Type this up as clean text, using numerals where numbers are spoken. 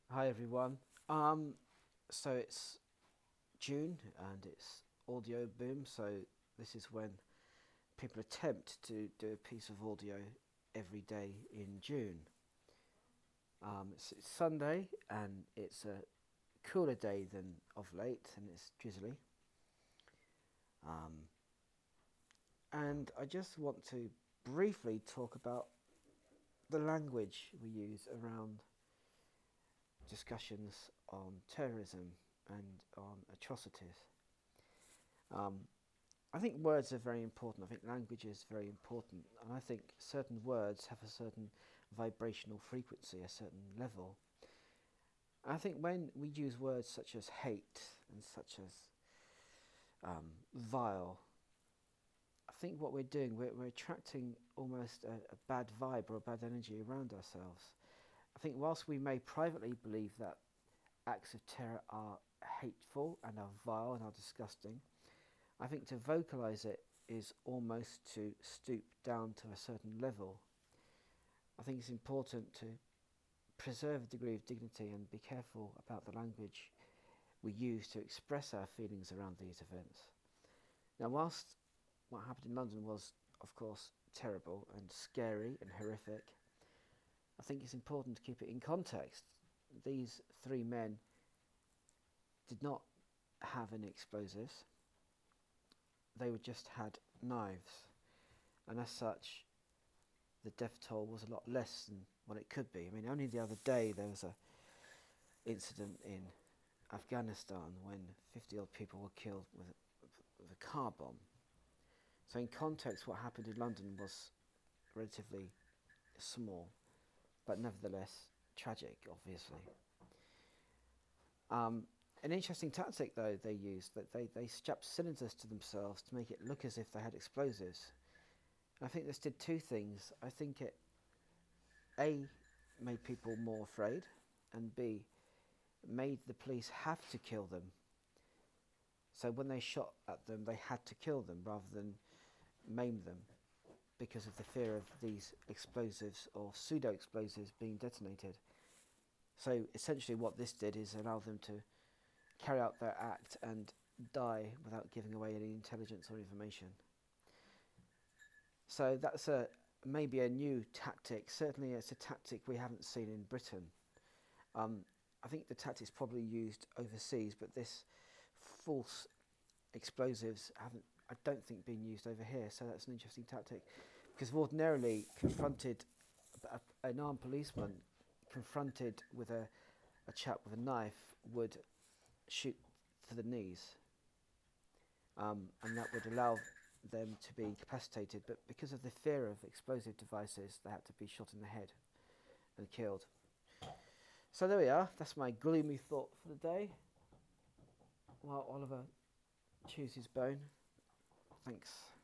Hi everyone. So it's June and it's audio boom. So this is when people attempt to do a piece of audio every day in June. It's Sunday and it's a cooler day than of late, and it's drizzly. Um, and I just want to briefly talk about the language we use around discussions on terrorism and on atrocities. Um, I think words are very important. I think language is very important. And I think certain words have a certain vibrational frequency, a certain level. I think when we use words such as hate and such as vile, I think what we're doing, we're attracting almost a bad vibe or a bad energy around ourselves. I think whilst we may privately believe that acts of terror are hateful and are vile and are disgusting, I think to vocalise it is almost to stoop down to a certain level. I think it's important to preserve a degree of dignity and be careful about the language we use to express our feelings around these events. Now, whilst what happened in London was, of course, terrible and scary and horrific, I think it's important to keep it in context. These three men did not have any explosives, they just had knives, and as such, the death toll was a lot less than what it could be. I mean, only the other day there was a incident in Afghanistan when 50 odd people were killed with a car bomb. So in context, what happened in London was relatively small, but nevertheless tragic, obviously. An interesting tactic, though, they used, that they strapped cylinders to themselves to make it look as if they had explosives. And I think this did two things. I think it, A, made people more afraid, and B, made the police have to kill them. So when they shot at them, they had to kill them rather than maim them because of the fear of these explosives or pseudo-explosives being detonated. So essentially what this did is allow them to carry out their act and die without giving away any intelligence or information. So that's maybe a new tactic. Certainly it's a tactic we haven't seen in Britain. I think the tactic's probably used overseas, but this false explosives haven't, I don't think, been used over here. So that's an interesting tactic, because ordinarily an armed policeman confronted with a chap with a knife would shoot for the knees, and that would allow them to be incapacitated. But because of the fear of explosive devices, they had to be shot in the head and killed. So there we are. That's my gloomy thought for the day. While Oliver chews his bone. Thanks.